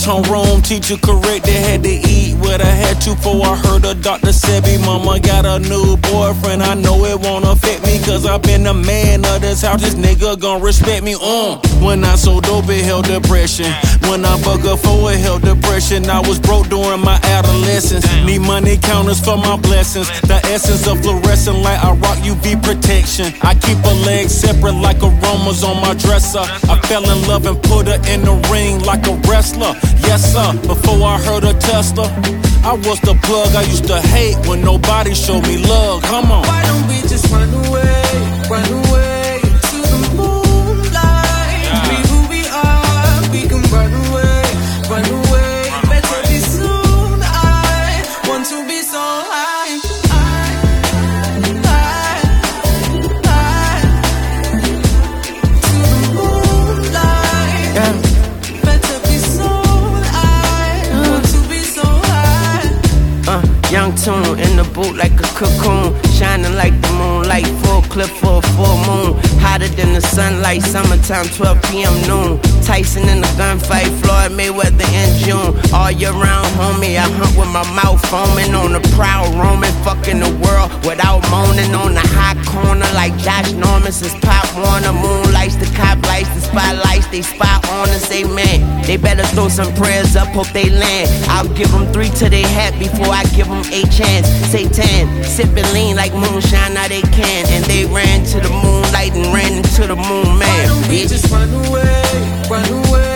was homeroom, teacher corrected, had to eat what I had to. Before I heard a doctor said me, mama got a new boyfriend. I know it won't affect me, cause I been the man of this house. This nigga gon' respect me. When I sold dope, it held depression. When I fuck up for it held depression. I was broke during my adolescence. Need money counters for my blessings. The essence of fluorescent light, I rock UV protection. I keep her legs separate like aromas on my dresser. I fell in love and put her in the ring like a wrestler. Yes sir, before I heard her Tesla, I was the plug. I used to hate when nobody showed me love. Come on. Why don't we just run away to the moonlight? Be who we are, we can run away. Better be soon. I want to be so high. To the moonlight. Better be soon. I want to be so high. Young tune in the boot like a cocoon, shining like the moonlight, full clip for a full moon, hotter than the sunlight, summertime, 12 p.m. noon. Tyson in the gunfight, Floyd Mayweather in June. All year round, homie, I hunt with my mouth foaming, on the prowl, roaming, fucking the world without moaning. On the high corner like Josh Norman, since Pop Warner. Moonlights, the cop lights, the spotlights, they spot on us, amen. They better throw some prayers up, hope they land. I'll give them 3 till they hat before I give them a chance. Satan, sipping lean like moonshine, now they can. And they ran to the moonlight and ran into the moon, man. Why don't we just run away?